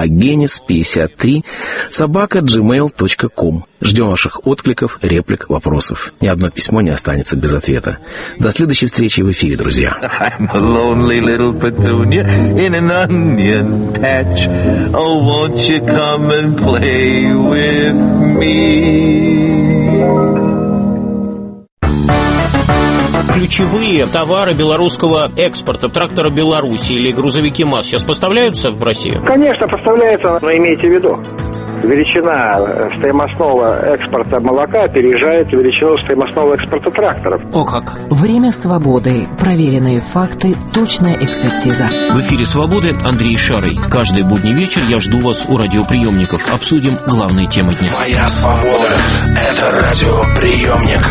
aagenis53@gmail.com. Ждем ваших откликов, реплик, вопросов. Ни одно письмо не останется без ответа. До следующей встречи в эфире, друзья. I'm a lonely little petunia in an onion patch. Oh, won't you come and play with me? Ключевые товары белорусского экспорта, трактора Беларуси или грузовики МАЗ сейчас поставляются в Россию? Конечно, поставляются, но имейте в виду, величина стоимостного экспорта молока опережает величину стоимостного экспорта тракторов. О как! Время свободы. Проверенные факты, точная экспертиза. В эфире «Свободы» Андрей Шарый. Каждый будний вечер я жду вас у радиоприемников. Обсудим главные темы дня. Моя свобода – это радиоприемник.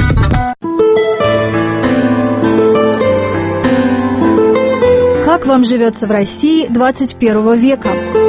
Как вам живется в России 21 века?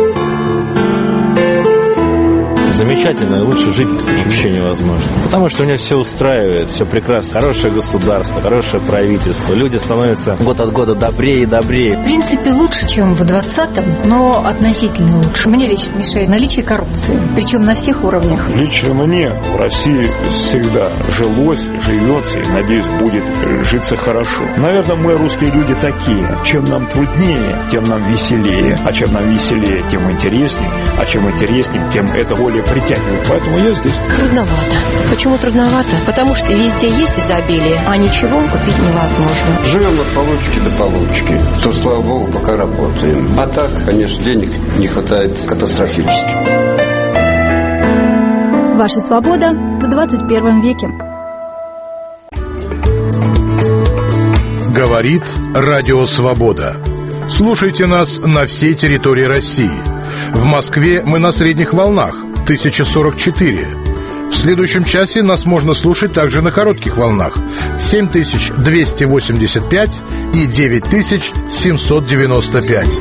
Замечательно, лучше жить вообще невозможно. Потому что у меня все устраивает, все прекрасно. Хорошее государство, хорошее правительство. Люди становятся год от года добрее и добрее. В принципе, лучше, чем в 20-м, но относительно лучше. Мне лично мешает наличие коррупции, причем на всех уровнях. Лично мне в России всегда жилось, живется и, надеюсь, будет житься хорошо. Наверное, мы, русские люди, такие. Чем нам труднее, тем нам веселее. А чем нам веселее, тем интереснее. А чем интереснее, тем это более притягивает. Поэтому я здесь. Трудновато. Почему трудновато? Потому что везде есть изобилие, а ничего купить невозможно. Живем от получки до получки. То, слава богу, пока работаем. А так, конечно, денег не хватает катастрофически. Ваша свобода в 21 веке. Говорит Радио Свобода. Слушайте нас на всей территории России. В Москве мы на средних волнах 1044. В следующем часе нас можно слушать также на коротких волнах 7285 и 9795.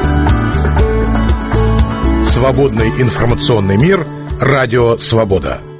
Свободный информационный мир. Радио Свобода.